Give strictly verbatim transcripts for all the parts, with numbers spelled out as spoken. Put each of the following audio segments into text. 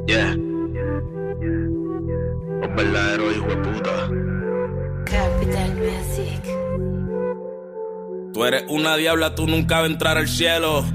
Yeah. Un verdadero hijo de puta. Capital Music. Tú eres una diabla, tú nunca vas a entrar al cielo.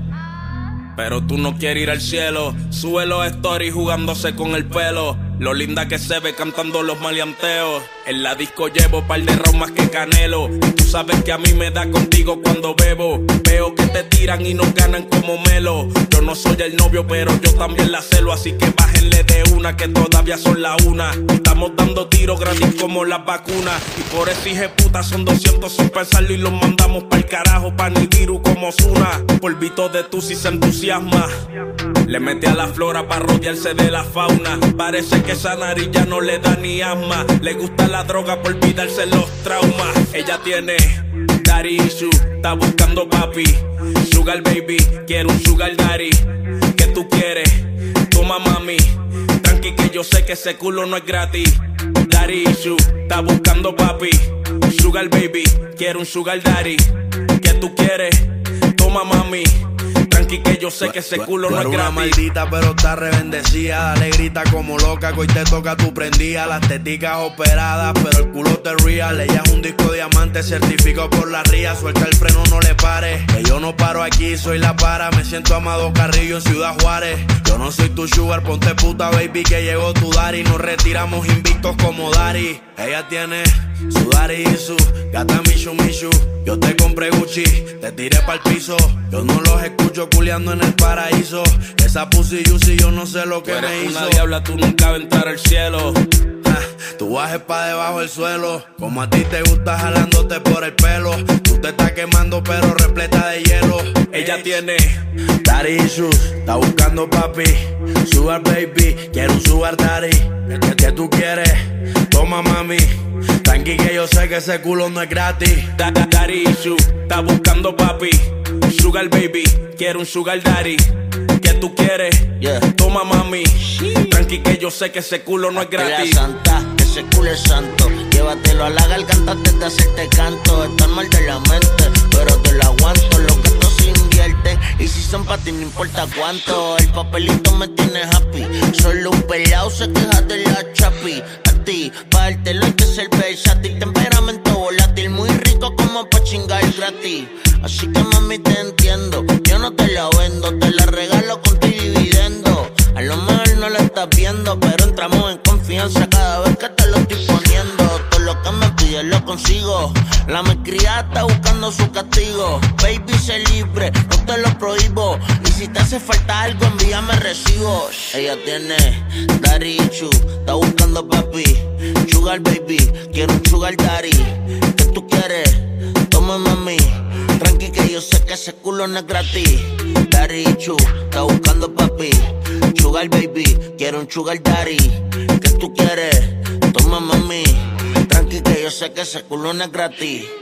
Pero tú no quieres ir al cielo. Sube los stories jugándose con el pelo. Lo linda que se ve cantando los maleanteos. En la disco llevo par de rounds más que Canelo. Y tú sabes que a mí me da contigo cuando bebo. Veo que te tiran y nos ganan como Melo. Yo no soy el novio, pero yo también la celo. Así que bájenle de una, que todavía son la una. Estamos dando tiros gratis como las vacunas. Y por ese hijeputa son doscientos sin pensarlo. Y los mandamos pa'l carajo, pa' Nibiru como Ozuna. Polvito de tu si se entusiasma. Le mete a la flora pa' rodearse de la fauna. Parece que esa nariz ya no le da ni asma. Le gusta la droga por olvidarse los traumas. Ella tiene daddy issue, está buscando papi. Sugar baby, quiere un sugar daddy. ¿Qué tú quieres? Toma mami. Tranqui que yo sé que ese culo no es gratis. Daddy issue, está buscando papi. Sugar baby, quiere un sugar daddy. ¿Qué tú quieres? Toma mami. Tranqui que yo sé que ese culo no es gratis. Una maldita pero está rebendecida. Dale grita como loca que hoy te toca tu prendida. Las teticas operadas pero el culo te real. Ella es un disco diamante certificado por la ría. Suelta el freno, no le pare. Que yo no paro aquí, soy la para. Me siento Amado Carrillo en Ciudad Juárez. Yo no soy tu sugar, ponte puta baby que llegó tu daddy. Nos retiramos invictos como Dari. Ella tiene su daddy y su gata Mishu Mishu. Yo te compré Gucci, te tiré pa'l piso. Yo no los escucho culeando en el paraíso. Esa pussy juicy yo no sé lo que tú me eres hizo. Una diabla, tú nunca vas a entrar al cielo. Ja, tú bajes pa' debajo del suelo. Como a ti te gusta jalándote por el pelo. Tú te estás quemando pero repleta de hielo. Ella tiene daddy issues, está buscando papi. Sugar baby, quiero un sugar daddy. ¿Qué, qué tú quieres? Toma mami. Tranqui que yo sé que ese culo no es gratis. da, da, Daddy issue, está buscando papi. Sugar baby, quiere un sugar daddy. ¿Qué tú quieres? Yeah. Toma mami. Tranqui que yo sé que ese culo no es gratis. La santa, que ese culo es santo. Llévatelo a la garganta antes de hacerte canto. Estás mal de la mente, pero te lo aguanto. Los gastos se invierten y si son pa' ti no importa cuánto. El papelito me tiene happy. Solo un pelao se queja de la chapi. A ti, pa' dártelo hay que ser versátil. Temperamento volátil, muy rico como pa' chingar gratis. Así que mami te entiendo. Yo no te la vendo, te la regalo con tu dividendo. A lo mejor no la estás viendo, pero entramos en confianza cada vez que te lo estoy poniendo. Todo lo que me pides lo consigo. La malcriada está buscando su castigo. Baby, sé libre, no te lo prohíbo. Y si te hace falta algo, envíame recibo. Ella tiene daddy issue, está buscando papi. Sugar baby, quiero un sugar daddy. ¿Qué tú quieres? Toma mami. Tranqui que yo sé que ese culo no es gratis. Daddy issue, está buscando papi. Sugar baby, quiero un sugar daddy. ¿Qué tú quieres? Toma mami. Tranqui que yo sé que ese culo no es gratis.